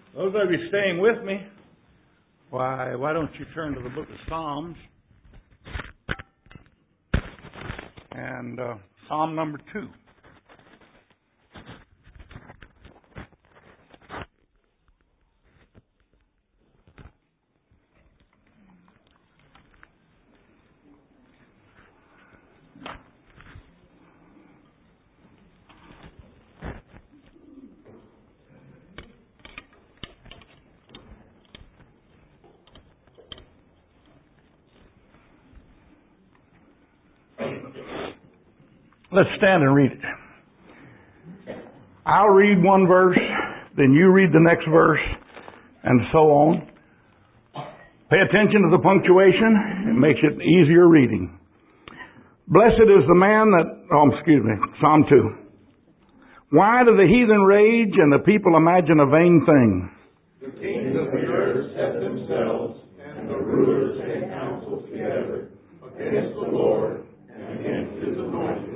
Those of you staying with me, why don't you turn to the book of Psalms and Psalm number 2. Let's stand and read it. I'll read one verse, then you read the next verse, and so on. Pay attention to the punctuation. It makes it easier reading. Blessed is the man Psalm 2. Why do the heathen rage and the people imagine a vain thing? The kings of the earth set themselves, and the rulers take counsel together against the Lord and against His anointed.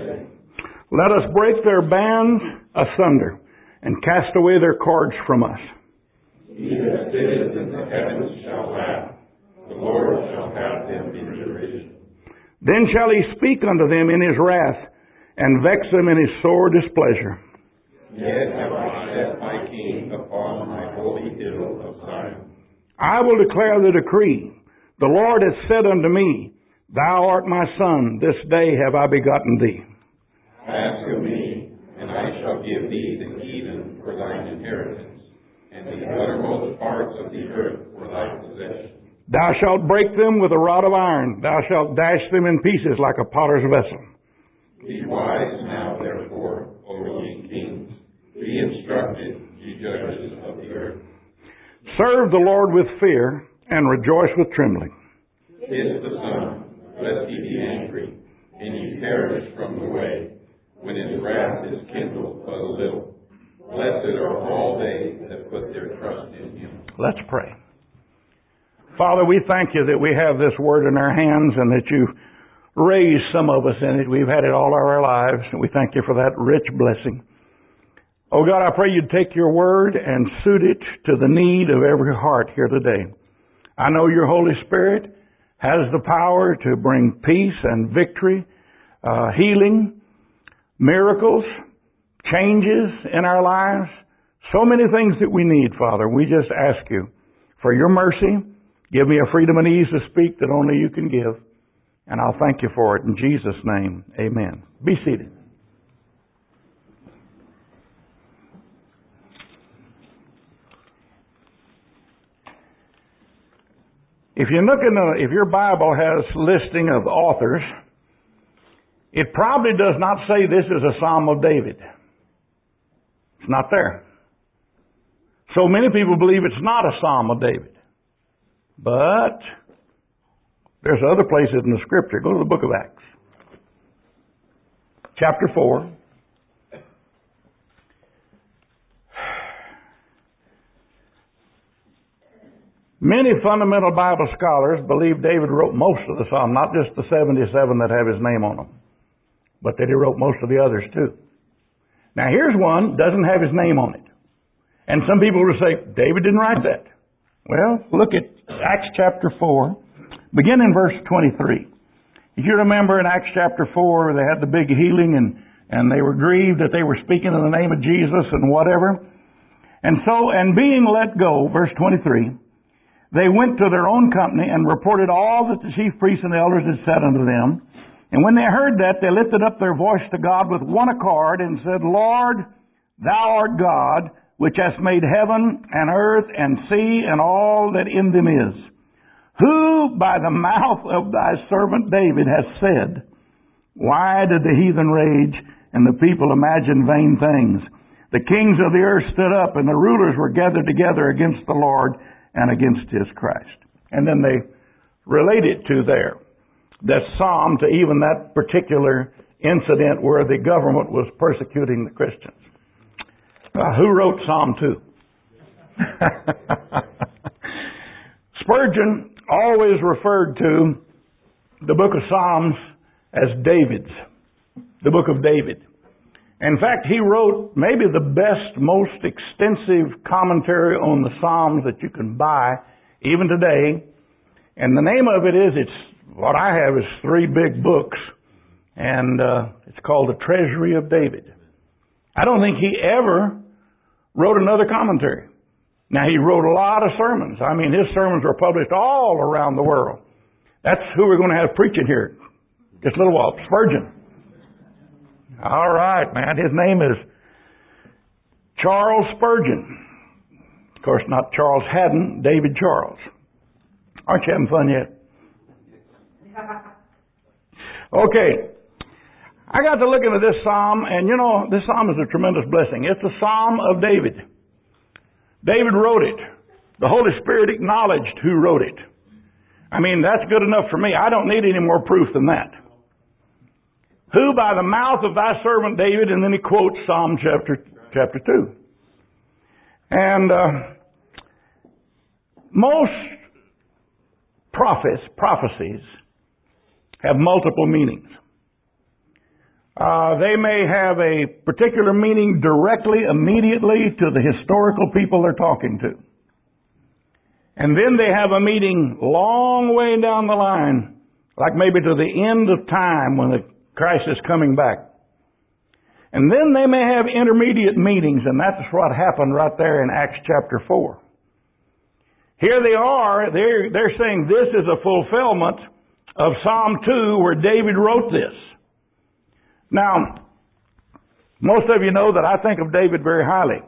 Let us break their bands asunder and cast away their cords from us. He that sitteth in the heavens shall laugh. The Lord shall have them in derision. Then shall He speak unto them in His wrath and vex them in His sore displeasure. Yet have I set my king upon my holy hill of Zion. I will declare the decree. The Lord hath said unto me, Thou art my son, this day have I begotten thee. Ask of me, and I shall give thee the heathen for thine inheritance, and the uttermost parts of the earth for thy possession. Thou shalt break them with a rod of iron. Thou shalt dash them in pieces like a potter's vessel. Be wise now, therefore, O ye kings. Be instructed, ye judges of the earth. Serve the Lord with fear, and rejoice with trembling. Kiss the Son, lest He be angry, and ye perish from the way, when His wrath is kindled but a little. Blessed are all they that put their trust in Him. Let's pray. Father, we thank You that we have this word in our hands and that You raised some of us in it. We've had it all our lives, and we thank You for that rich blessing. Oh God, I pray You'd take Your word and suit it to the need of every heart here today. I know Your Holy Spirit has the power to bring peace and victory, healing, miracles, changes in our lives, so many things that we need, Father. We just ask You for Your mercy. Give me a freedom and ease to speak that only You can give. And I'll thank You for it. In Jesus' name, amen. Be seated. If you look if your Bible has listing of authors, it probably does not say this is a Psalm of David. It's not there. So many people believe it's not a Psalm of David. But there's other places in the Scripture. Go to the book of Acts. Chapter 4. Many fundamental Bible scholars believe David wrote most of the Psalm, not just the 77 that have his name on them, but that he wrote most of the others too. Now here's one, doesn't have his name on it. And some people will say, David didn't write that. Well, look at Acts chapter 4, begin in verse 23. If you remember in Acts chapter 4, they had the big healing and they were grieved that they were speaking in the name of Jesus and whatever. And being let go, verse 23, they went to their own company and reported all that the chief priests and the elders had said unto them. And when they heard that, they lifted up their voice to God with one accord and said, Lord, Thou art God, which hast made heaven and earth and sea and all that in them is, who by the mouth of Thy servant David has said, Why did the heathen rage and the people imagine vain things? The kings of the earth stood up and the rulers were gathered together against the Lord and against His Christ. And then they relate it to that psalm to even that particular incident where the government was persecuting the Christians. Who wrote Psalm 2? Spurgeon always referred to the book of Psalms as David's, the book of David. In fact, he wrote maybe the best, most extensive commentary on the Psalms that you can buy, even today. And the name of it is, what I have is 3 big books, and it's called The Treasury of David. I don't think he ever wrote another commentary. Now, he wrote a lot of sermons. I mean, his sermons were published all around the world. That's who we're going to have preaching here. Just a little while. Spurgeon. All right, man. His name is Charles Spurgeon. Of course, not Charles Haddon, David Charles. Aren't you having fun yet? Okay. I got to look into this psalm, and this psalm is a tremendous blessing. It's a psalm of David. David wrote it. The Holy Spirit acknowledged who wrote it. I mean, that's good enough for me. I don't need any more proof than that. Who by the mouth of thy servant David, and then he quotes Psalm chapter 2. And most prophecies have multiple meanings. They may have a particular meaning directly, immediately to the historical people they're talking to. And then they have a meaning long way down the line, like maybe to the end of time when the Christ is coming back. And then they may have intermediate meanings, and that's what happened right there in Acts chapter 4. Here they are, they're saying this is a fulfillment of Psalm 2 where David wrote this. Now, most of you know that I think of David very highly.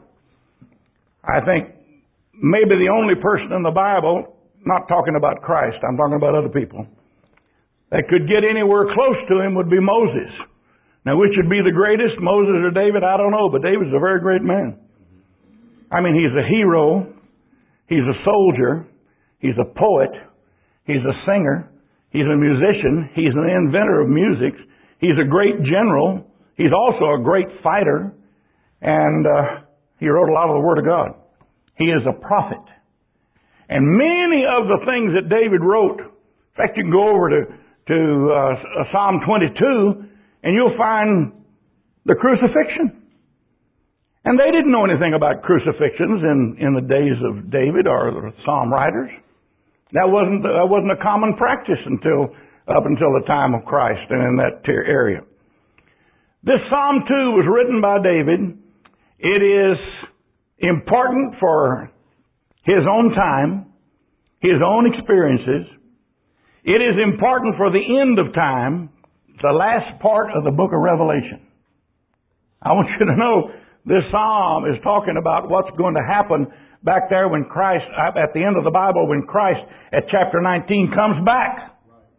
I think maybe the only person in the Bible, not talking about Christ, I'm talking about other people, that could get anywhere close to him would be Moses. Now, which would be the greatest, Moses or David? I don't know, but David's a very great man. I mean, he's a hero. He's a soldier. He's a poet. He's a singer. He's a musician. He's an inventor of music. He's a great general. He's also a great fighter. And he wrote a lot of the Word of God. He is a prophet. And many of the things that David wrote, in fact, you can go over to Psalm 22, and you'll find the crucifixion. And they didn't know anything about crucifixions in the days of David or the Psalm writers. That wasn't a common practice up until the time of Christ and in that area. This Psalm 2 was written by David. It is important for his own time, his own experiences. It is important for the end of time, the last part of the book of Revelation. I want you to know this psalm is talking about what's going to happen back there when Christ, at the end of the Bible, when Christ at chapter 19 comes back.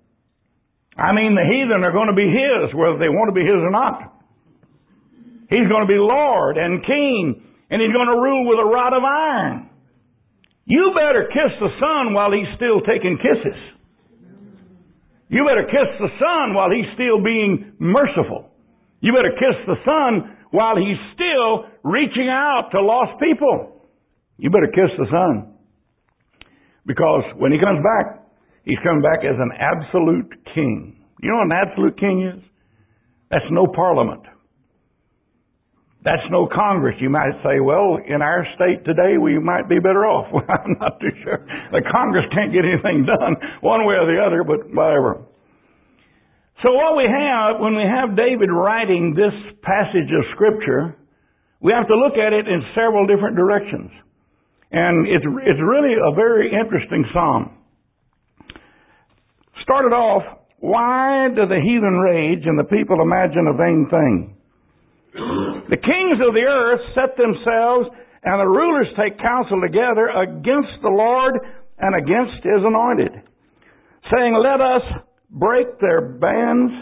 I mean, the heathen are going to be His, whether they want to be His or not. He's going to be Lord and King, and He's going to rule with a rod of iron. You better kiss the Son while He's still taking kisses. You better kiss the Son while He's still being merciful. You better kiss the Son while He's still reaching out to lost people. You better kiss the Son. Because when He comes back, He's coming back as an absolute king. You know what an absolute king is? That's no parliament. That's no Congress. You might say, well, in our state today, we might be better off. Well, I'm not too sure. The Congress can't get anything done one way or the other, but whatever. So what we have, when we have David writing this passage of Scripture, we have to look at it in several different directions. And it's really a very interesting psalm. Started off, why do the heathen rage and the people imagine a vain thing? The kings of the earth set themselves, and the rulers take counsel together against the Lord and against His anointed, saying, let us break their bands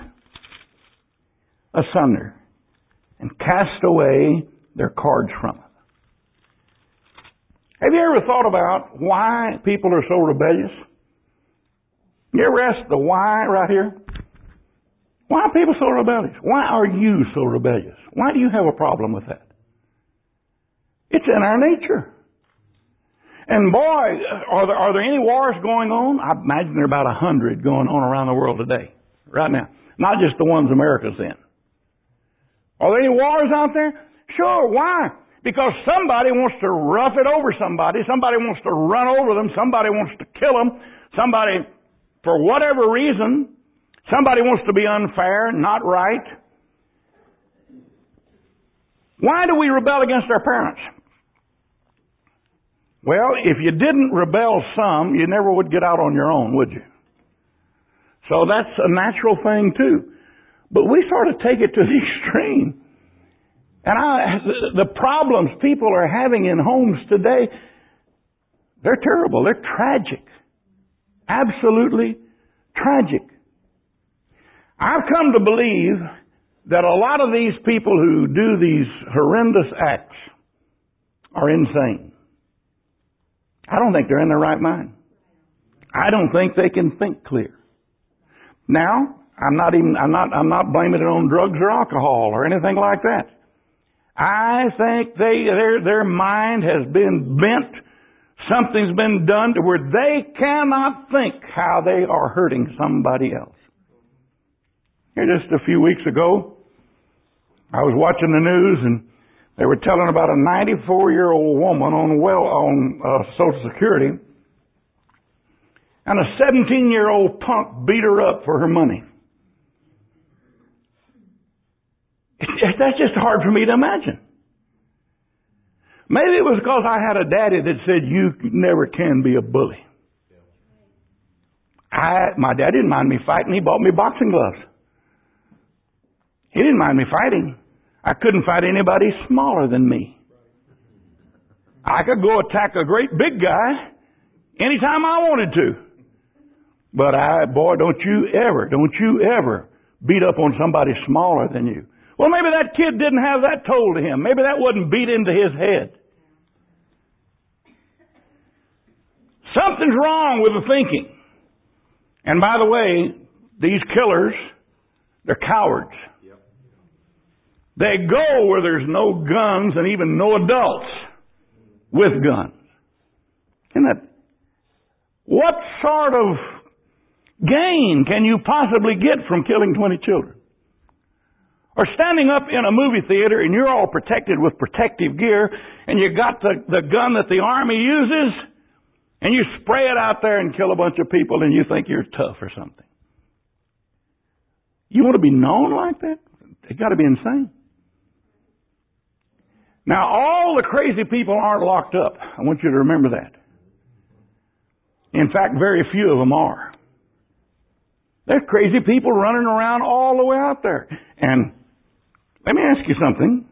asunder and cast away their cords from them. Have you ever thought about why people are so rebellious? You ever asked the why right here? Why are people so rebellious? Why are you so rebellious? Why do you have a problem with that? It's in our nature. And boy, are there any wars going on? I imagine there are about 100 going on around the world today, right now. Not just the ones America's in. Are there any wars out there? Sure. Why? Because somebody wants to rough it over somebody. Somebody wants to run over them. Somebody wants to kill them. Somebody, for whatever reason, somebody wants to be unfair, not right. Why do we rebel against our parents? Well, if you didn't rebel some, you never would get out on your own, would you? So that's a natural thing too. But we sort of take it to the extreme. And the problems people are having in homes today, they're terrible. They're tragic. Absolutely tragic. I've come to believe that a lot of these people who do these horrendous acts are insane. I don't think they're in their right mind. I don't think they can think clear. Now, I'm not blaming it on drugs or alcohol or anything like that. I think their mind has been bent. Something's been done to where they cannot think how they are hurting somebody else. Here just a few weeks ago, I was watching the news and they were telling about a 94-year-old woman on Social Security, and a 17-year-old punk beat her up for her money. That's just hard for me to imagine. Maybe it was because I had a daddy that said, you never can be a bully. My dad didn't mind me fighting. He bought me boxing gloves. He didn't mind me fighting. I couldn't fight anybody smaller than me. I could go attack a great big guy anytime I wanted to. But don't you ever beat up on somebody smaller than you. Well, maybe that kid didn't have that told to him. Maybe that wasn't beat into his head. Something's wrong with the thinking. And by the way, these killers, they're cowards. They go where there's no guns and even no adults with guns. What sort of gain can you possibly get from killing 20 children? Or standing up in a movie theater and you're all protected with protective gear and you got the gun that the army uses and you spray it out there and kill a bunch of people and you think you're tough or something. You want to be known like that? It's got to be insane. Now, all the crazy people aren't locked up. I want you to remember that. In fact, very few of them are. There's crazy people running around all the way out there. And let me ask you something.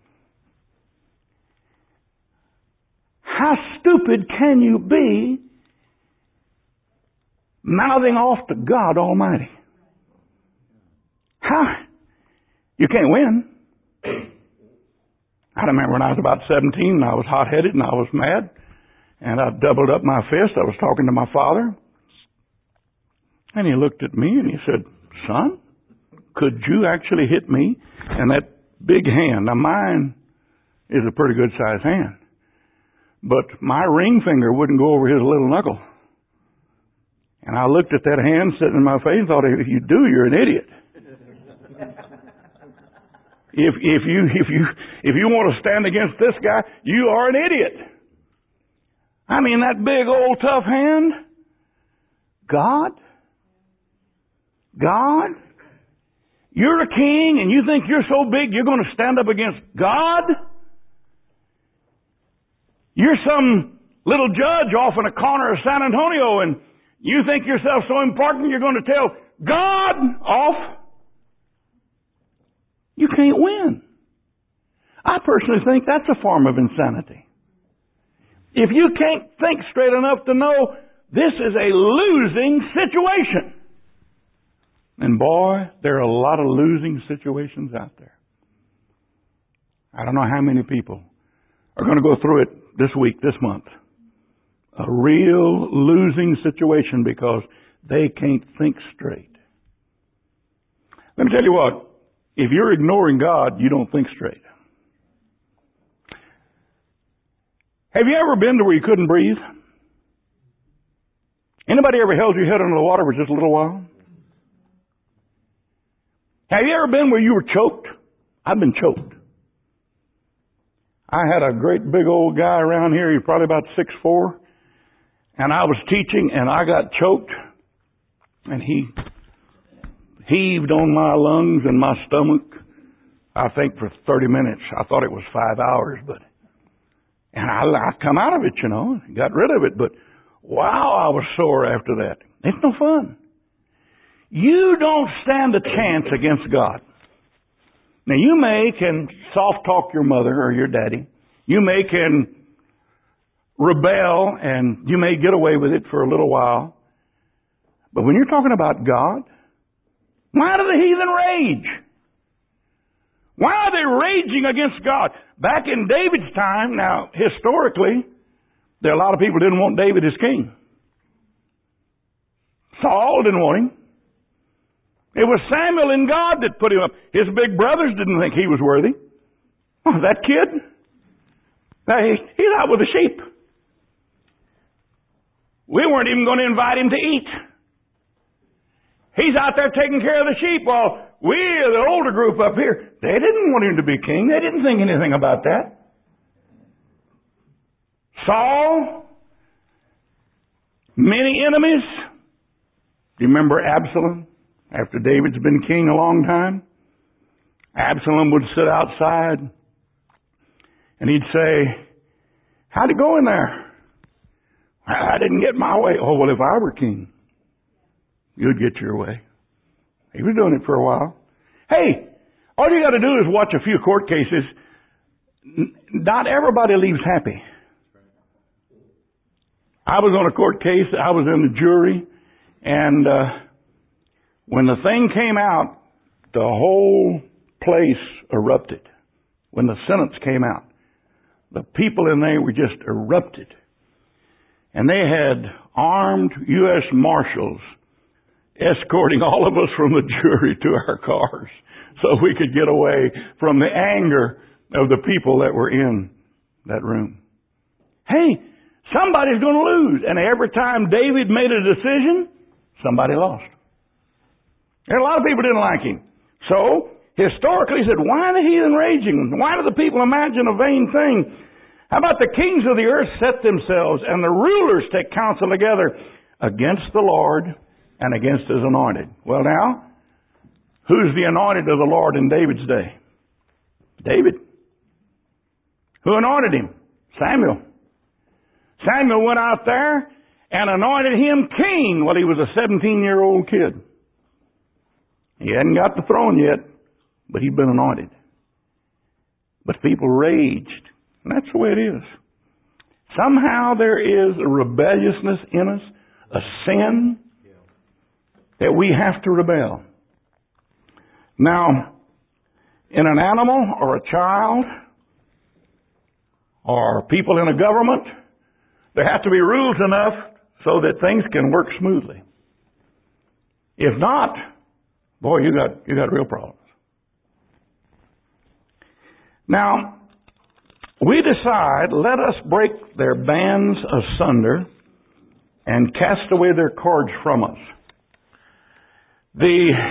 How stupid can you be mouthing off to God Almighty? How? You can't win. I remember when I was about 17 and I was hot-headed and I was mad and I doubled up my fist. I was talking to my father and he looked at me and he said, son, could you actually hit me? And that big hand, now mine is a pretty good sized hand, but my ring finger wouldn't go over his little knuckle. And I looked at that hand sitting in my face and thought, if you do, you're an idiot. If you want to stand against this guy, you are an idiot. I mean, that big old tough hand. God? You're a king and you think you're so big you're going to stand up against God? You're some little judge off in a corner of San Antonio and you think yourself so important you're going to tell God off? You can't win. I personally think that's a form of insanity. If you can't think straight enough to know this is a losing situation. And boy, there are a lot of losing situations out there. I don't know how many people are going to go through it this week, this month. A real losing situation because they can't think straight. Let me tell you what. If you're ignoring God, you don't think straight. Have you ever been to where you couldn't breathe? Anybody ever held your head under the water for just a little while? Have you ever been where you were choked? I've been choked. I had a great big old guy around here, he's probably about 6'4", and I was teaching and I got choked, and he heaved on my lungs and my stomach, I think for 30 minutes. I thought it was 5 hours, and I come out of it, got rid of it, but wow, I was sore after that. It's no fun. You don't stand a chance against God. Now, you may can soft talk your mother or your daddy. You may can rebel, and you may get away with it for a little while. But when you're talking about God, why do the heathen rage? Why are they raging against God? Back in David's time, now, historically, there are a lot of people who didn't want David as king. Saul didn't want him. It was Samuel and God that put him up. His big brothers didn't think he was worthy. Oh, that kid? He's out with the sheep. We weren't even going to invite him to eat. He's out there taking care of the sheep while we, the older group up here, they didn't want him to be king. They didn't think anything about that. Saul, many enemies. Do you remember Absalom? After David's been king a long time, Absalom would sit outside and he'd say, how'd it go in there? I didn't get my way. Oh, well, if I were king, you'd get your way. He was doing it for a while. Hey, all you got to do is watch a few court cases. Not everybody leaves happy. I was on a court case. I was in the jury, and when the thing came out, the whole place erupted. When the sentence came out, the people in there were just erupted. And they had armed U.S. Marshals escorting all of us from the jury to our cars so we could get away from the anger of the people that were in that room. Hey, somebody's going to lose. And every time David made a decision, somebody lost. And a lot of people didn't like him. So, historically, he said, why are the heathen raging? Why do the people imagine a vain thing? How about the kings of the earth set themselves and the rulers take counsel together against the Lord and against his anointed? Well, now, who's the anointed of the Lord in David's day? David. Who anointed him? Samuel. Samuel went out there and anointed him king while he was a 17-year-old kid. He hadn't got the throne yet, but he'd been anointed. But people raged. And that's the way it is. Somehow there is a rebelliousness in us, a sin, that we have to rebel. Now, in an animal or a child or people in a government, there have to be rules enough so that things can work smoothly. If not, boy, you got real problems. Now, we decide, let us break their bands asunder and cast away their cords from us. The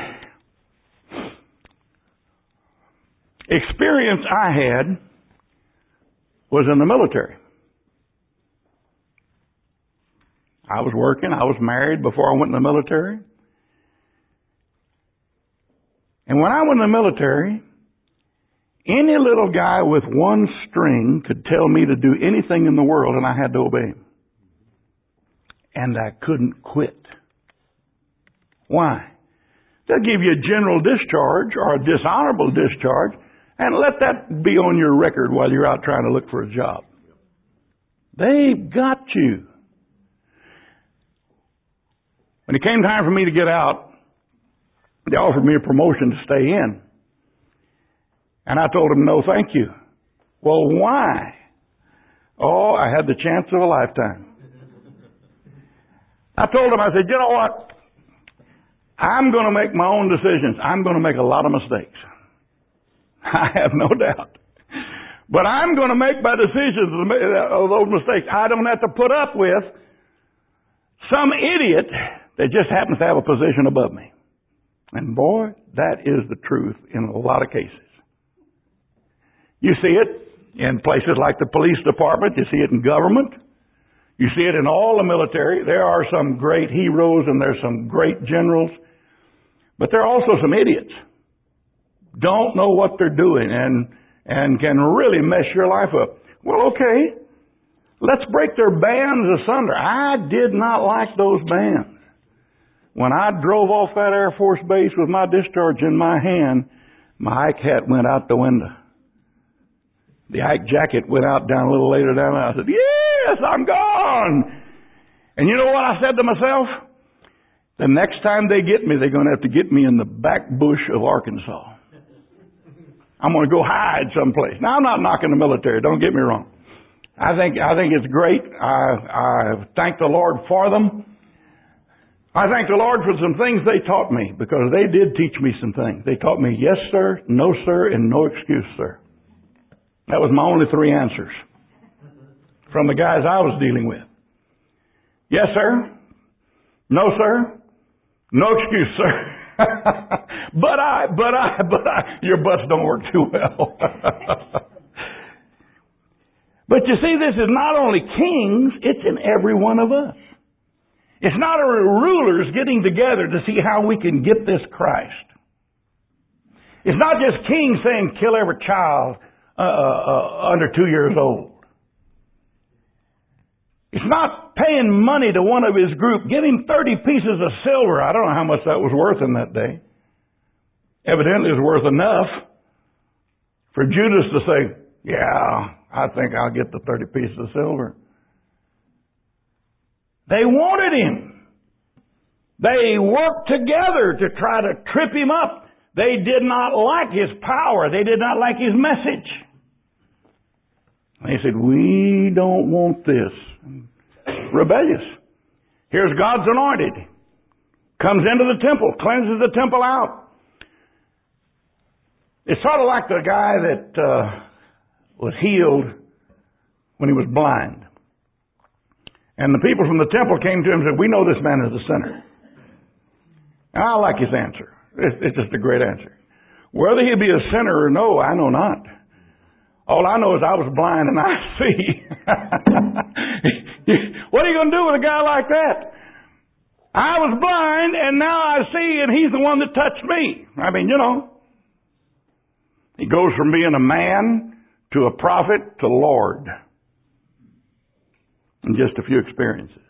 experience I had was in the military. I was working, I was married before I went in the military. And when I went in the military, any little guy with one string could tell me to do anything in the world and I had to obey him. And I couldn't quit. Why? They'll give you a general discharge or a dishonorable discharge and let that be on your record while you're out trying to look for a job. They've got you. When it came time for me to get out, they offered me a promotion to stay in. And I told them, no, thank you. Well, why? Oh, I had the chance of a lifetime. I told them, I said, you know what? I'm going to make my own decisions. I'm going to make a lot of mistakes. I have no doubt. But I'm going to make my decisions of those mistakes. I don't have to put up with some idiot that just happens to have a position above me. And boy, that is the truth in a lot of cases. You see it in places like the police department. You see it in government. You see it in all the military. There are some great heroes and there's some great generals. But there are also some idiots. Don't know what they're doing and can really mess your life up. Well, okay. Let's break their bands asunder. I did not like those bands. When I drove off that Air Force base with my discharge in my hand, my Ike hat went out the window. The Ike jacket went out down a little later down. I said, yes, I'm gone. And you know what I said to myself? The next time they get me, they're going to have to get me in the back bush of Arkansas. I'm going to go hide someplace. Now, I'm not knocking the military. Don't get me wrong. I think it's great. I thank the Lord for them. I thank the Lord for some things they taught me, because they did teach me some things. They taught me yes, sir, no, sir, and no excuse, sir. That was my only 3 answers from the guys I was dealing with. Yes, sir. No, sir. No excuse, sir. but your butts don't work too well. But you see, this is not only kings, it's in every one of us. It's not our rulers getting together to see how we can get this Christ. It's not just kings saying kill every child under 2 years old. It's not paying money to one of his group. Give him 30 pieces of silver. I don't know how much that was worth in that day. Evidently it was worth enough for Judas to say, yeah, I think I'll get the 30 pieces of silver. They wanted him. They worked together to try to trip him up. They did not like his power. They did not like his message. They said, we don't want this. Rebellious. Here's God's anointed. Comes into the temple, cleanses the temple out. It's sort of like the guy that was healed when he was blind. And the people from the temple came to him and said, we know this man is a sinner. And I like his answer. It's just a great answer. Whether he be a sinner or no, I know not. All I know is I was blind and I see. What are you going to do with a guy like that? I was blind and now I see, and he's the one that touched me. I mean, you know. He goes from being a man to a prophet to Lord in just a few experiences.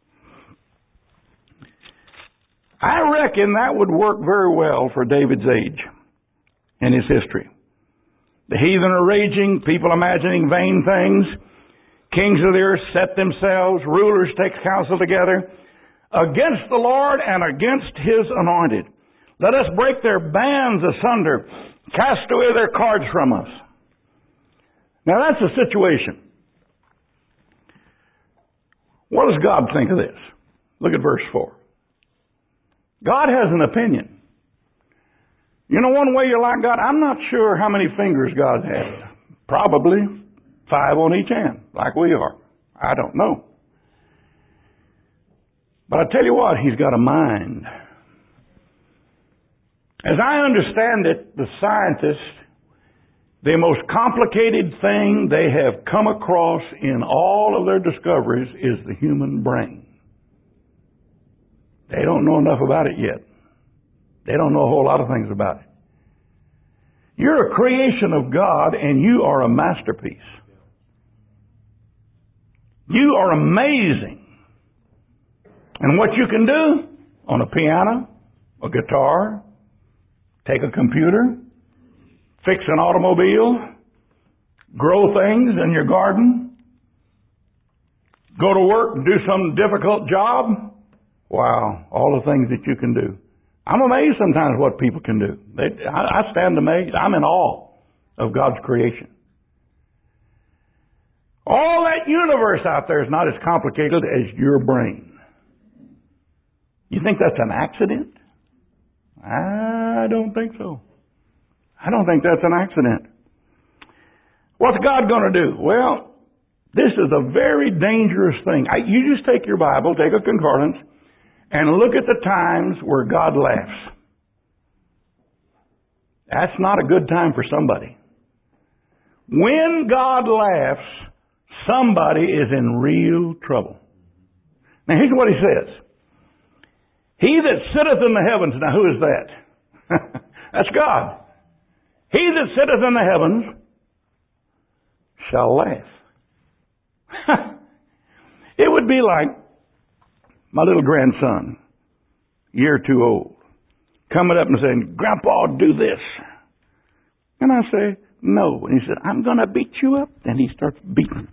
I reckon that would work very well for David's age and his history. The heathen are raging, people imagining vain things. Kings of the earth set themselves, rulers take counsel together against the Lord and against his anointed. Let us break their bands asunder, cast away their cords from us. Now that's the situation. What does God think of this? Look at verse 4. God has an opinion. You know one way you like God? I'm not sure how many fingers God has. Probably 5 on each hand, like we are. I don't know. But I tell you what, he's got a mind. As I understand it, the scientists, the most complicated thing they have come across in all of their discoveries is the human brain. They don't know enough about it yet. They don't know a whole lot of things about it. You're a creation of God and you are a masterpiece. You are amazing. And what you can do on a piano, a guitar, take a computer, fix an automobile, grow things in your garden, go to work and do some difficult job. Wow, all the things that you can do. I'm amazed sometimes what people can do. I stand amazed. I'm in awe of God's creation. All that universe out there is not as complicated as your brain. You think that's an accident? I don't think so. I don't think that's an accident. What's God going to do? Well, this is a very dangerous thing. You just take your Bible, take a concordance, and look at the times where God laughs. That's not a good time for somebody. When God laughs, somebody is in real trouble. Now here's what he says. He that sitteth in the heavens. Now who is that? That's God. He that sitteth in the heavens shall laugh. It would be like my little grandson, a year or two old, coming up and saying, Grandpa, do this. And I say, no. And he said, I'm going to beat you up. And he starts beating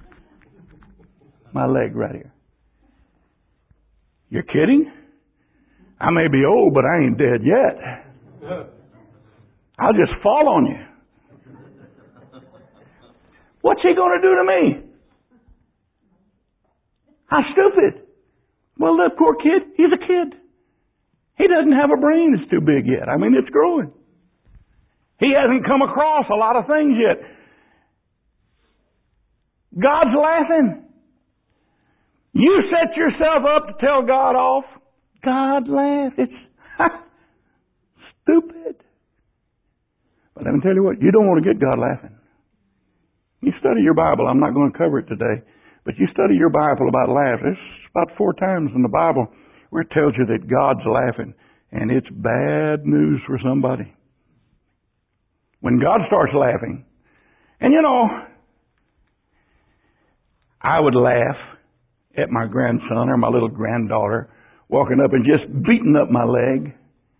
my leg right here. You're kidding? I may be old, but I ain't dead yet. I'll just fall on you. What's he going to do to me? How stupid. Well, that poor kid, he's a kid. He doesn't have a brain that's too big yet. I mean, it's growing. He hasn't come across a lot of things yet. God's laughing. You set yourself up to tell God off. God laughs. It's stupid. But let me tell you what, you don't want to get God laughing. You study your Bible. I'm not going to cover it today. But you study your Bible about laughs. There's about 4 times in the Bible where it tells you that God's laughing. And it's bad news for somebody. When God starts laughing, and you know, I would laugh at my grandson or my little granddaughter walking up and just beating up my leg.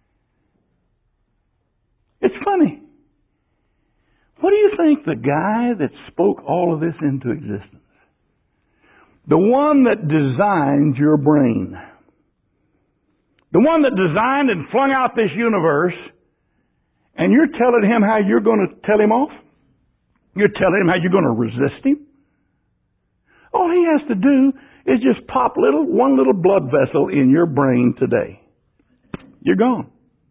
It's funny. What do you think the guy that spoke all of this into existence, the one that designed your brain, the one that designed and flung out this universe, and you're telling him how you're going to tell him off? You're telling him how you're going to resist him? All he has to do is just pop one little blood vessel in your brain today. You're gone.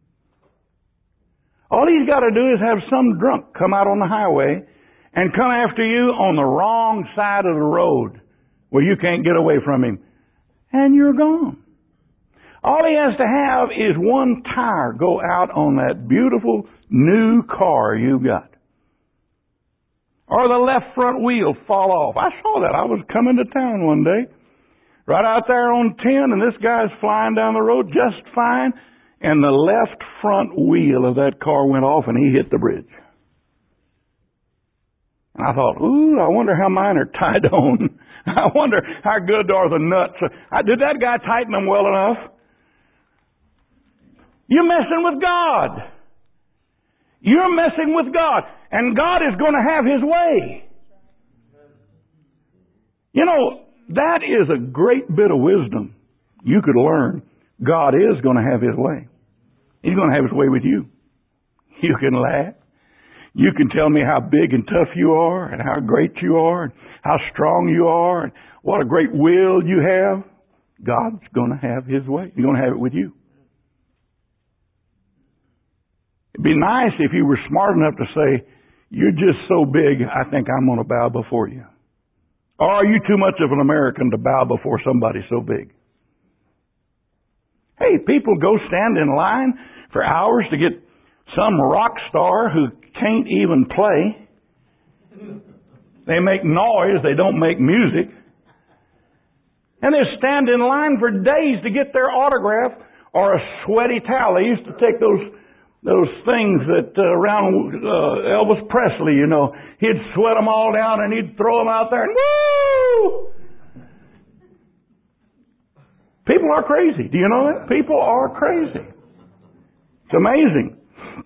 All he's got to do is have some drunk come out on the highway and come after you on the wrong side of the road where you can't get away from him. And you're gone. All he has to have is one tire go out on that beautiful new car you got. Or the left front wheel fall off. I saw that. I was coming to town one day, right out there on 10, and this guy's flying down the road just fine, and the left front wheel of that car went off and he hit the bridge. And I thought, ooh, I wonder how mine are tied on. I wonder how good are the nuts. Did that guy tighten them well enough? You're messing with God. You're messing with God. And God is going to have His way. You know, that is a great bit of wisdom you could learn. God is going to have His way. He's going to have His way with you. You can laugh. You can tell me how big and tough you are and how great you are and how strong you are and what a great will you have. God's going to have His way. He's going to have it with you. It'd be nice if you were smart enough to say, you're just so big, I think I'm going to bow before you. Or are you too much of an American to bow before somebody so big? Hey, people go stand in line for hours to get some rock star who can't even play. They make noise, they don't make music. And they stand in line for days to get their autograph or a sweaty towel. They used to take those things that around Elvis Presley, you know. He'd sweat them all down and he'd throw them out there and woo! People are crazy. Do you know that? People are crazy. It's amazing.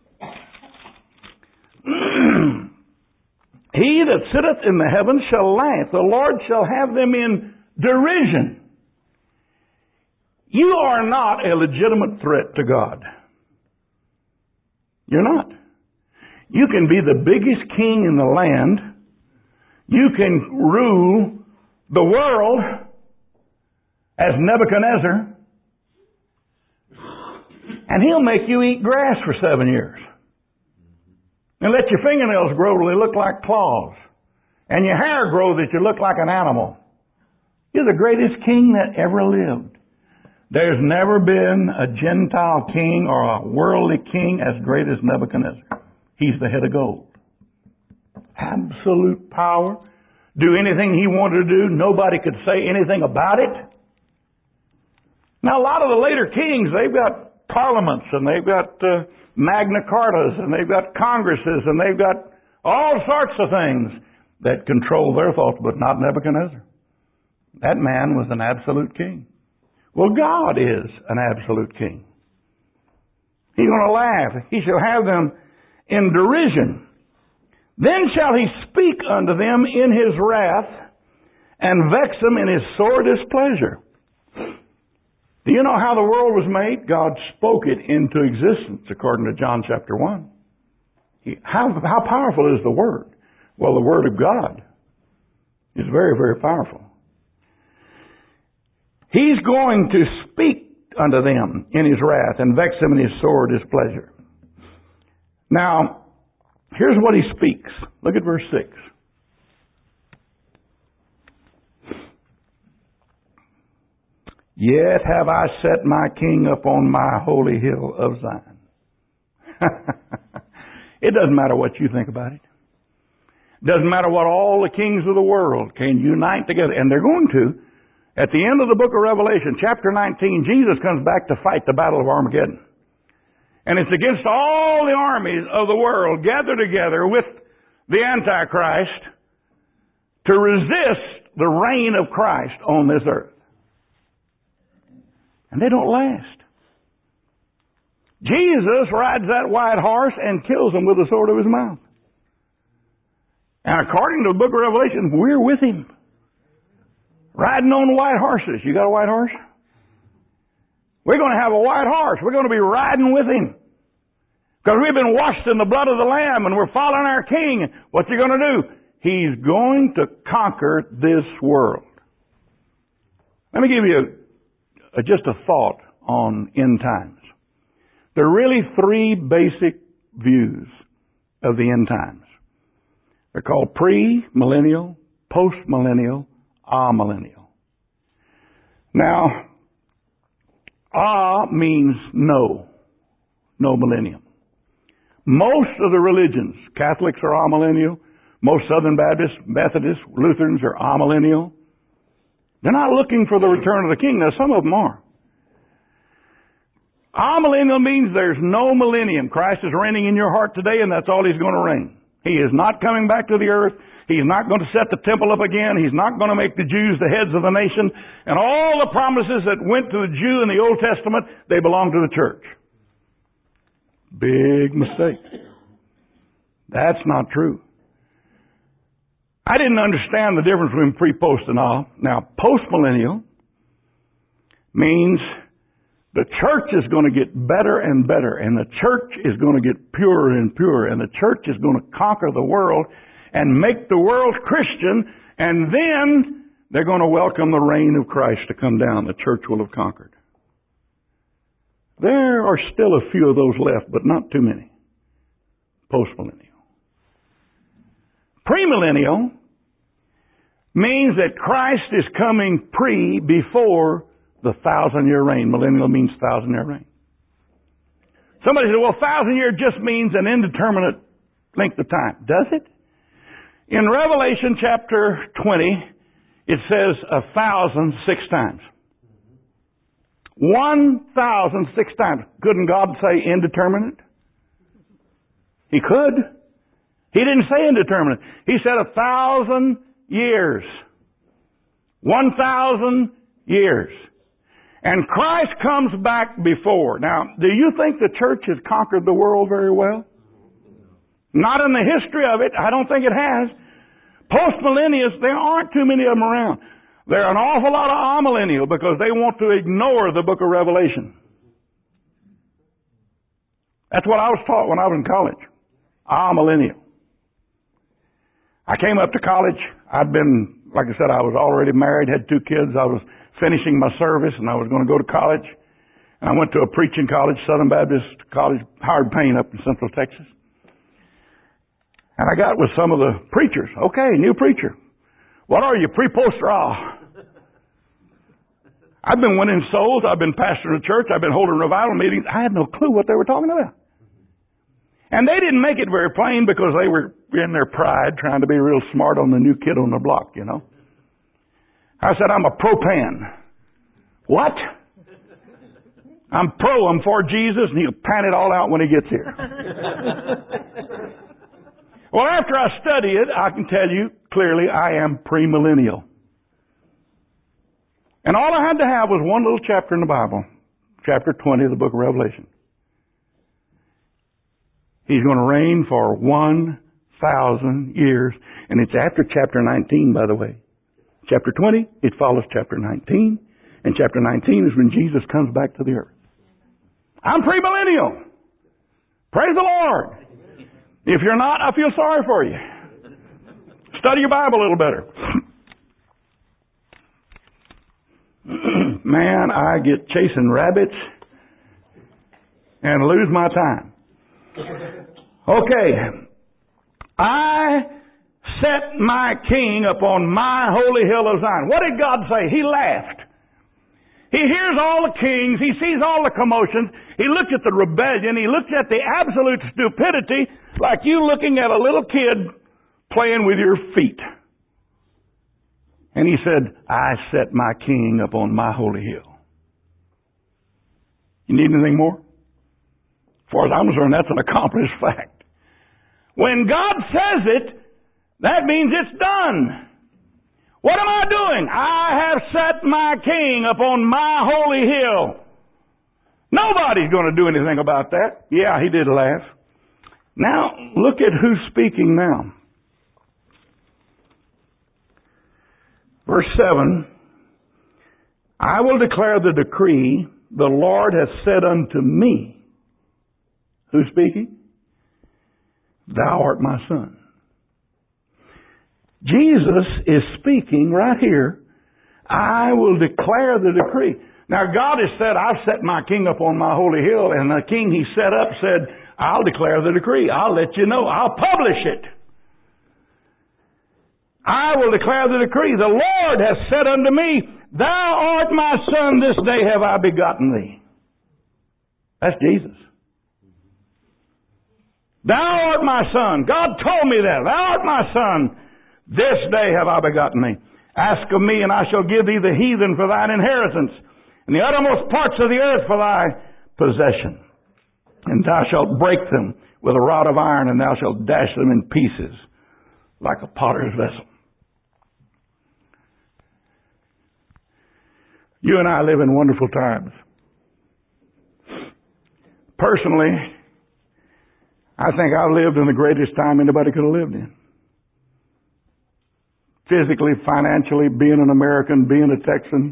He that sitteth in the heavens shall laugh. The Lord shall have them in derision. You are not a legitimate threat to God. You're not. You can be the biggest king in the land. You can rule the world as Nebuchadnezzar. And he'll make you eat grass for 7 years. And let your fingernails grow till they look like claws. And your hair grow that you look like an animal. You're the greatest king that ever lived. There's never been a Gentile king or a worldly king as great as Nebuchadnezzar. He's the head of gold. absolute power, do anything He wanted to do. Nobody could say anything about it. Now, a lot of the later kings, they've got parliaments, and they've got Magna Cartas, and they've got congresses, and they've got all sorts of things that control their thoughts, but not Nebuchadnezzar. That man was an absolute king. Well, God is an absolute king. He's going to laugh. He shall have them in derision. Then shall He speak unto them in His wrath, and vex them in His sore displeasure. Do you know how the world was made? God spoke it into existence, according to John chapter 1. How powerful is the Word? Well, the Word of God is very, very powerful. He's going to speak unto them in His wrath and vex them in His sore displeasure. Now, here's what He speaks. Look at verse 6. Yet have I set my king upon my holy hill of Zion. It doesn't matter what you think about it. It doesn't matter what all the kings of the world can unite together. And they're going to. At the end of the book of Revelation, chapter 19, Jesus comes back to fight the battle of Armageddon. And it's against all the armies of the world gathered together with the Antichrist to resist the reign of Christ on this earth. And they don't last. Jesus rides that white horse and kills them with the sword of His mouth. And according to the book of Revelation, we're with Him. Riding on white horses. You got a white horse? We're going to have a white horse. We're going to be riding with Him. Because we've been washed in the blood of the Lamb and we're following our King. What's He going to do? He's going to conquer this world. Let me give you just a thought on end times. There are really three basic views of the end times. They're called pre-millennial, post-millennial, amillennial. Now, means no millennium. Most of the religions, Catholics are amillennial, most Southern Baptists, Methodists, Lutherans are amillennial. They're not looking for the return of the King. Now, some of them are. Amillennial means there's no millennium. Christ is reigning in your heart today, and that's all He's going to reign. He is not coming back to the earth. He's not going to set the temple up again. He's not going to make the Jews the heads of the nation. And all the promises that went to the Jew in the Old Testament, they belong to the church. Big mistake. That's not true. I didn't understand the difference between pre-post and all. Now, post-millennial means the church is going to get better and better, and the church is going to get purer and purer, and the church is going to conquer the world and make the world Christian, and then they're going to welcome the reign of Christ to come down. The church will have conquered. There are still a few of those left, but not too many. Post-millennial. Premillennial means that Christ is coming before the 1,000-year reign. Millennial means 1,000-year reign. Somebody said, well, 1,000-year just means an indeterminate length of time. Does it? In Revelation chapter 20, it says 1,000 6 times. 1,000 6 times. Couldn't God say indeterminate? He could. He didn't say indeterminate. He said 1,000 years. 1,000 years. And Christ comes back before. Now, do you think the church has conquered the world very well? Not in the history of it. I don't think it has. Post-millennials, there aren't too many of them around. There are an awful lot of amillennial because they want to ignore the book of Revelation. That's what I was taught when I was in college. Amillennial. I came up to college. I'd been, like I said, I was already married, had 2 kids. I was finishing my service and I was going to go to college. And I went to a preaching college, Southern Baptist College, Howard Payne up in Central Texas. And I got with some of the preachers. Okay, new preacher. What are you, pre-post or all? I've been winning souls. I've been pastoring a church. I've been holding revival meetings. I had no clue what they were talking about. And they didn't make it very plain because they were in their pride, trying to be real smart on the new kid on the block, you know. I said, I'm a pro-pan. What? I'm for Jesus, and he'll pan it all out when he gets here. Well, after I study it, I can tell you clearly I am premillennial. And all I had to have was one little chapter in the Bible, chapter 20 of the book of Revelation. He's going to reign for 1,000 years. And it's after chapter 19, by the way. Chapter 20, it follows chapter 19. And chapter 19 is when Jesus comes back to the earth. I'm premillennial. Praise the Lord. If you're not, I feel sorry for you. Study your Bible a little better. Man, I get chasing rabbits and lose my time. Okay. I set my king upon my holy hill of Zion. What did God say? He laughed. He hears all the kings. He sees all the commotions. He looked at the rebellion. He looked at the absolute stupidity, like you looking at a little kid playing with your feet. And he said, I set my king upon my holy hill. You need anything more? As far as I'm concerned, that's an accomplished fact. When God says it, that means it's done. What am I doing? I have set my king upon my holy hill. Nobody's going to do anything about that. Yeah, he did laugh. Now, look at who's speaking now. Verse 7, I will declare the decree, the Lord has said unto me. Who's speaking? Thou art my son. Jesus is speaking right here. I will declare the decree. Now God has said, I've set my king up on my holy hill, and the king he set up said, I'll declare the decree. I'll let you know. I'll publish it. I will declare the decree. The Lord has said unto me, Thou art my son, this day have I begotten thee. That's Jesus. Thou art my son. God told me that. Thou art my son. This day have I begotten thee. Ask of me, and I shall give thee the heathen for thine inheritance, and the uttermost parts of the earth for thy possession. And thou shalt break them with a rod of iron, and thou shalt dash them in pieces like a potter's vessel. You and I live in wonderful times. Personally, I think I've lived in the greatest time anybody could have lived in. Physically, financially, being an American, being a Texan,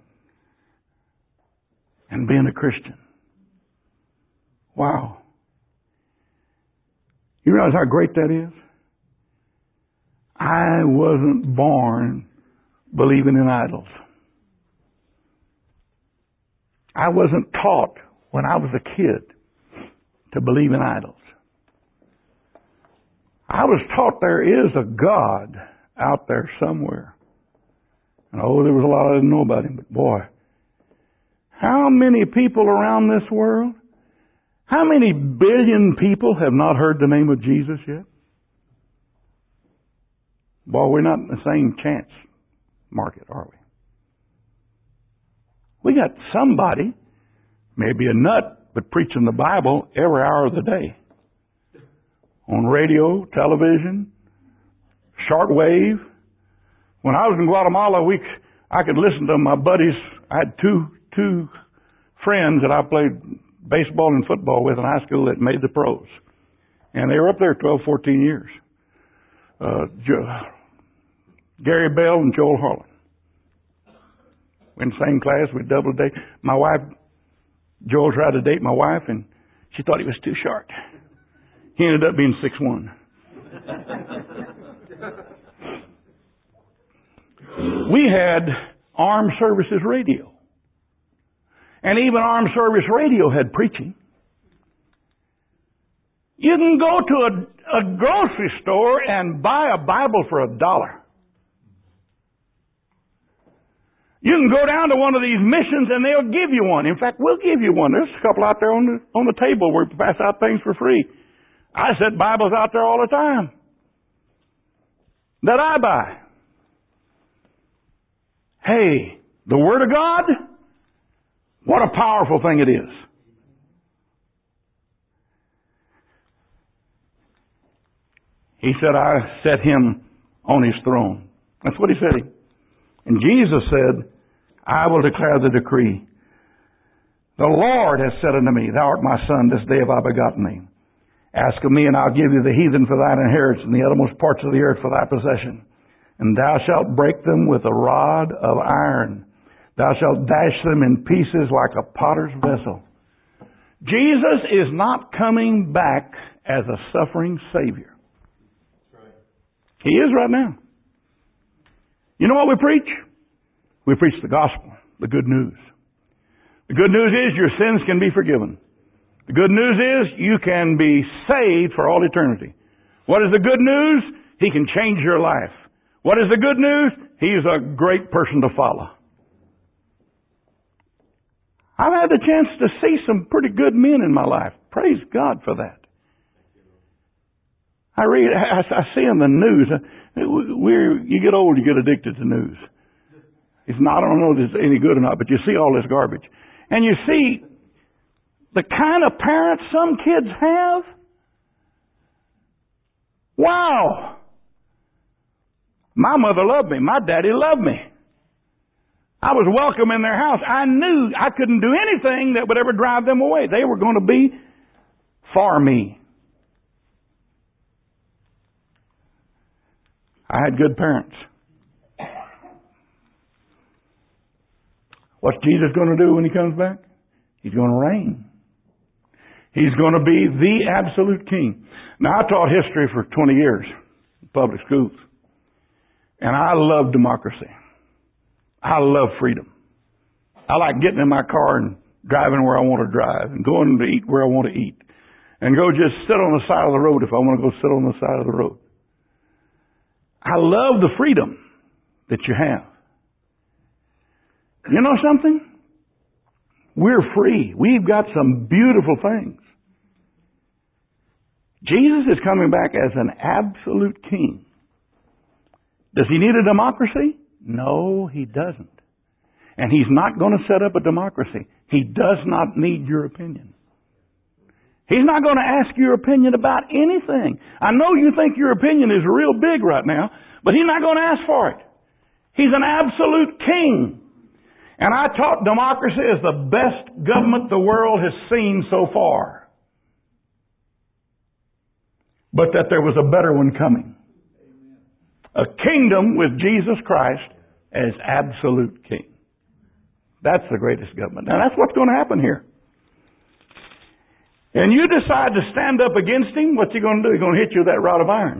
and being a Christian. Wow. You realize how great that is? I wasn't born believing in idols. I wasn't taught when I was a kid to believe in idols. I was taught there is a God out there somewhere. And there was a lot I didn't know about him, but boy, how many people around this world, how many billion people have not heard the name of Jesus yet? Boy, we're not in the same chance market, are we? We got somebody, maybe a nut, but preaching the Bible every hour of the day. On radio, television, shortwave. When I was in Guatemala, I could listen to my buddies. I had two friends that I played baseball and football with in high school that made the pros. And they were up there 12, 14 years. Gary Bell and Joel Harlan. In the same class, we double date. My wife, Joel tried to date my wife, and she thought he was too short. He ended up being 6'1". We had Armed Services Radio. And even Armed Service Radio had preaching. You can go to a grocery store and buy a Bible for $1. You can go down to one of these missions and they'll give you one. In fact, we'll give you one. There's a couple out there on the table where we pass out things for free. I set Bibles out there all the time. that I buy. Hey, the Word of God, what a powerful thing it is. He said, I set him on his throne. That's what he said. And Jesus said, I will declare the decree. The Lord has said unto me, Thou art my son, this day have I begotten thee. Ask of me, and I'll give you the heathen for thine inheritance, and the uttermost parts of the earth for thy possession. And thou shalt break them with a rod of iron. Thou shalt dash them in pieces like a potter's vessel. Jesus is not coming back as a suffering Savior. He is right now. You know what we preach? We preach the gospel, the good news. The good news is your sins can be forgiven. The good news is you can be saved for all eternity. What is the good news? He can change your life. What is the good news? He's a great person to follow. I've had the chance to see some pretty good men in my life. Praise God for that. I see in the news. You get old, you get addicted to news. I don't know if it's any good or not, but you see all this garbage. And you see the kind of parents some kids have. Wow! My mother loved me. My daddy loved me. I was welcome in their house. I knew I couldn't do anything that would ever drive them away. They were going to be for me. I had good parents. What's Jesus going to do when He comes back? He's going to reign. He's going to be the absolute king. Now, I taught history for 20 years in public schools. And I love democracy. I love freedom. I like getting in my car and driving where I want to drive and going to eat where I want to eat. And go just sit on the side of the road if I want to go sit on the side of the road. I love the freedom that you have. You know something? We're free. We've got some beautiful things. Jesus is coming back as an absolute king. Does He need a democracy? No, He doesn't. And He's not going to set up a democracy. He does not need your opinion. He's not going to ask your opinion about anything. I know you think your opinion is real big right now, but He's not going to ask for it. He's an absolute king. And I taught democracy is the best government the world has seen so far. But that there was a better one coming. A kingdom with Jesus Christ as absolute king. That's the greatest government. Now that's what's going to happen here. And you decide to stand up against Him, what's He going to do? He's going to hit you with that rod of iron.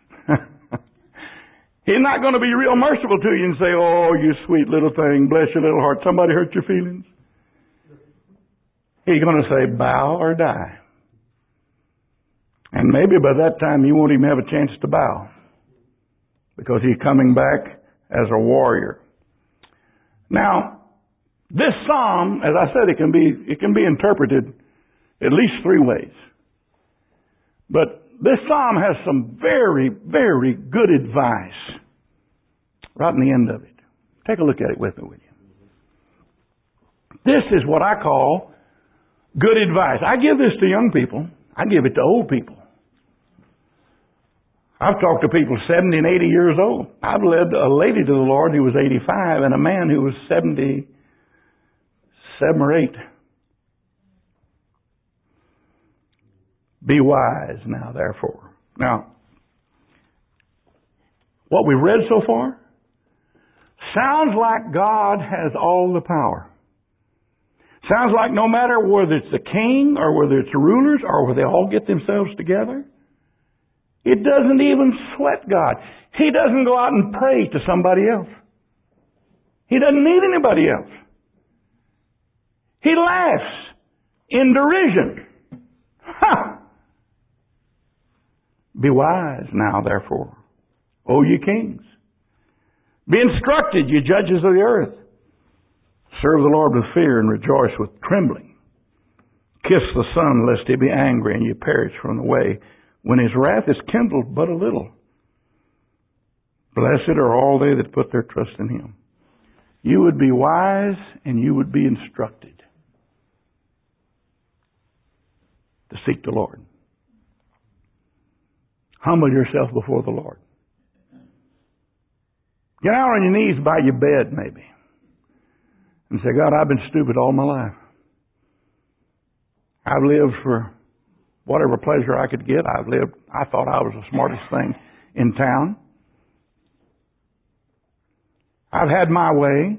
He's not going to be real merciful to you and say, oh, you sweet little thing, bless your little heart. Somebody hurt your feelings? He's going to say, bow or die. And maybe by that time you won't even have a chance to bow. Because He's coming back as a warrior. Now, this psalm, as I said, it can be interpreted at least three ways. But this psalm has some very, very good advice right in the end of it. Take a look at it with me, will you? This is what I call good advice. I give this to young people. I give it to old people. I've talked to people 70 and 80 years old. I've led a lady to the Lord who was 85 and a man who was 77 or 8. Be wise now, therefore. Now, what we've read so far sounds like God has all the power. Sounds like no matter whether it's the king or whether it's the rulers or whether they all get themselves together, it doesn't even sweat God. He doesn't go out and pray to somebody else. He doesn't need anybody else. He laughs in derision. Ha! Be wise now, therefore, O ye kings. Be instructed, ye judges of the earth. Serve the Lord with fear and rejoice with trembling. Kiss the Son, lest He be angry and ye perish from the way, when His wrath is kindled but a little. Blessed are all they that put their trust in Him. You would be wise and you would be instructed to seek the Lord. Humble yourself before the Lord. Get out on your knees by your bed maybe and say, God, I've been stupid all my life. I've lived for whatever pleasure I could get. I thought I was the smartest thing in town. I've had my way.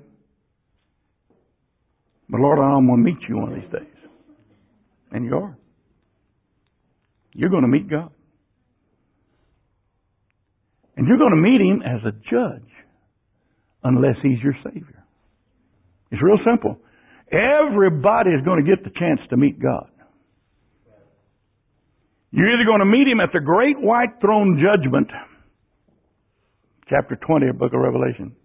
But Lord, I'm going to meet you one of these days. And you are. You're going to meet God. And you're going to meet Him as a judge unless He's your Savior. It's real simple. Everybody is going to get the chance to meet God. You're either going to meet Him at the great white throne judgment, chapter 20 of the book of Revelation,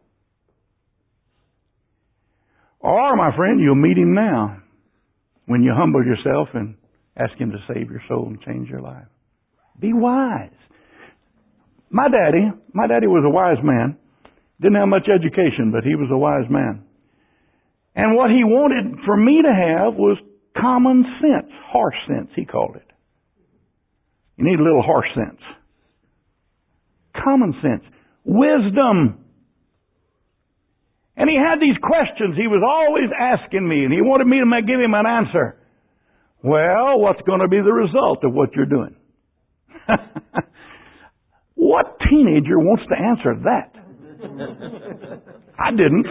or, my friend, you'll meet Him now when you humble yourself and ask Him to save your soul and change your life. Be wise. My daddy was a wise man. Didn't have much education, but he was a wise man. And what he wanted for me to have was common sense, horse sense, he called it. You need a little horse sense. Common sense. Wisdom. And he had these questions he was always asking me, and he wanted me to give him an answer. Well, what's going to be the result of what you're doing? What teenager wants to answer that? I didn't.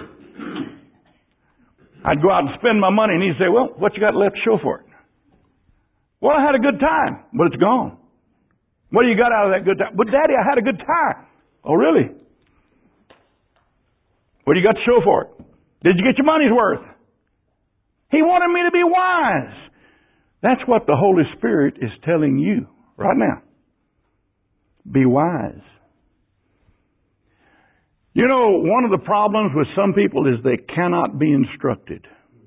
I'd go out and spend my money, and he'd say, well, what you got left to show for it? Well, I had a good time, but it's gone. What do you got out of that good time? But Daddy, I had a good time. Oh, really? What do you got to show for it? Did you get your money's worth? He wanted me to be wise. That's what the Holy Spirit is telling you right now. Be wise. You know, one of the problems with some people is they cannot be instructed.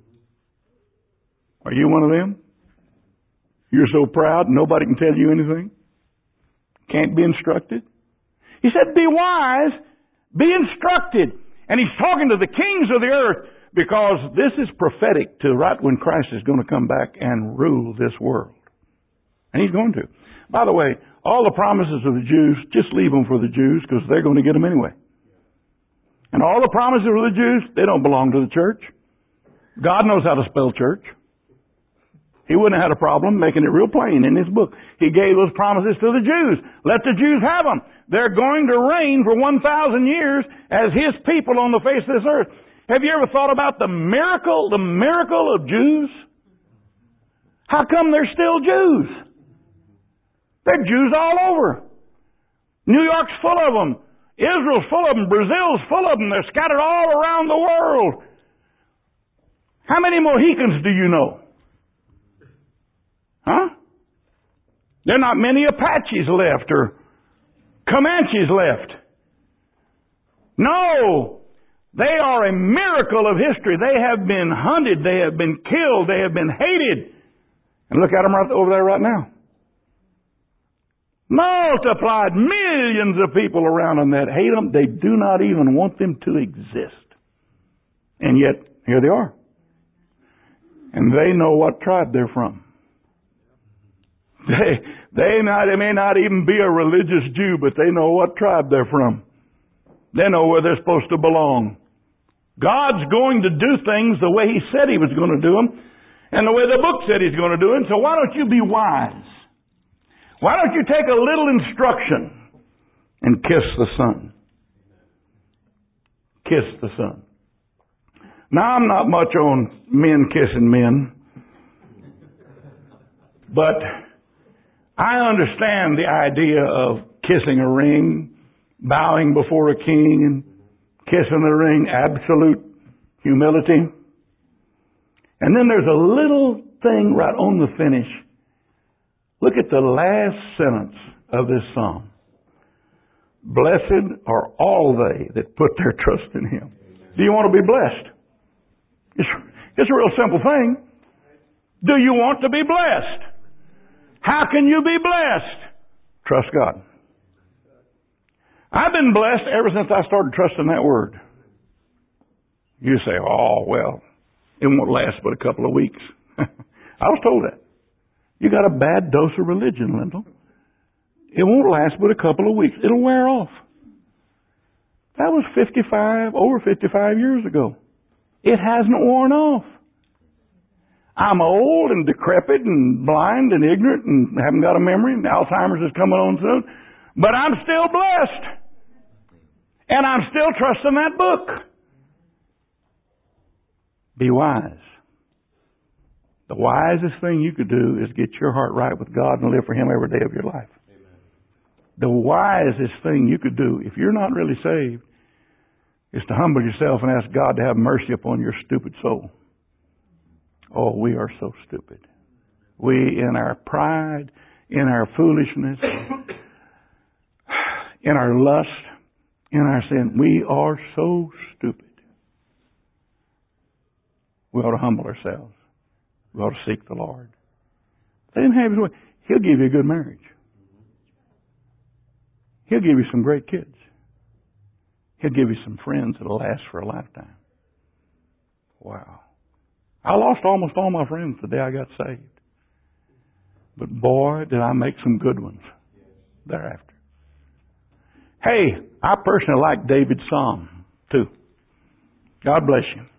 Are you one of them? You're so proud nobody can tell you anything? Can't be instructed? He said, be wise, be instructed. And He's talking to the kings of the earth because this is prophetic to right when Christ is going to come back and rule this world. And He's going to. By the way, all the promises of the Jews, just leave them for the Jews because they're going to get them anyway. And all the promises of the Jews, they don't belong to the church. God knows how to spell church. He wouldn't have had a problem making it real plain in His book. He gave those promises to the Jews. Let the Jews have them. They're going to reign for 1,000 years as His people on the face of this earth. Have you ever thought about the miracle of Jews? How come they're still Jews? They're Jews all over. New York's full of them. Israel's full of them. Brazil's full of them. They're scattered all around the world. How many Mohicans do you know? Huh? There are not many Apaches left or Comanches left. No! They are a miracle of history. They have been hunted. They have been killed. They have been hated. And look at them right over there right now. Multiplied millions of people around them that hate them. They do not even want them to exist. And yet, here they are. And they know what tribe they're from. They may not even be a religious Jew, but they know what tribe they're from. They know where they're supposed to belong. God's going to do things the way He said He was going to do them, and the way the book said He's going to do them. So why don't you be wise? Why don't you take a little instruction and kiss the Son? Kiss the Son. Now, I'm not much on men kissing men, but I understand the idea of kissing a ring, bowing before a king and kissing the ring, absolute humility. And then there's a little thing right on the finish. Look at the last sentence of this psalm. Blessed are all they that put their trust in Him. Do you want to be blessed? It's a real simple thing. Do you want to be blessed? How can you be blessed? Trust God. I've been blessed ever since I started trusting that Word. You say, oh, well, it won't last but a couple of weeks. I was told that. You got a bad dose of religion, Lyndall. It won't last but a couple of weeks. It'll wear off. That was over 55 years ago. It hasn't worn off. I'm old and decrepit and blind and ignorant and haven't got a memory, and Alzheimer's is coming on soon. But I'm still blessed. And I'm still trusting that book. Be wise. The wisest thing you could do is get your heart right with God and live for Him every day of your life. Amen. The wisest thing you could do, if you're not really saved, is to humble yourself and ask God to have mercy upon your stupid soul. Oh, we are so stupid. We, in our pride, in our foolishness, in our lust, in our sin, we are so stupid. We ought to humble ourselves. We ought to seek the Lord. Let Him have His way. He'll give you a good marriage. He'll give you some great kids. He'll give you some friends that'll last for a lifetime. Wow. I lost almost all my friends the day I got saved. But boy, did I make some good ones thereafter. Hey, I personally like David's psalm too. God bless you.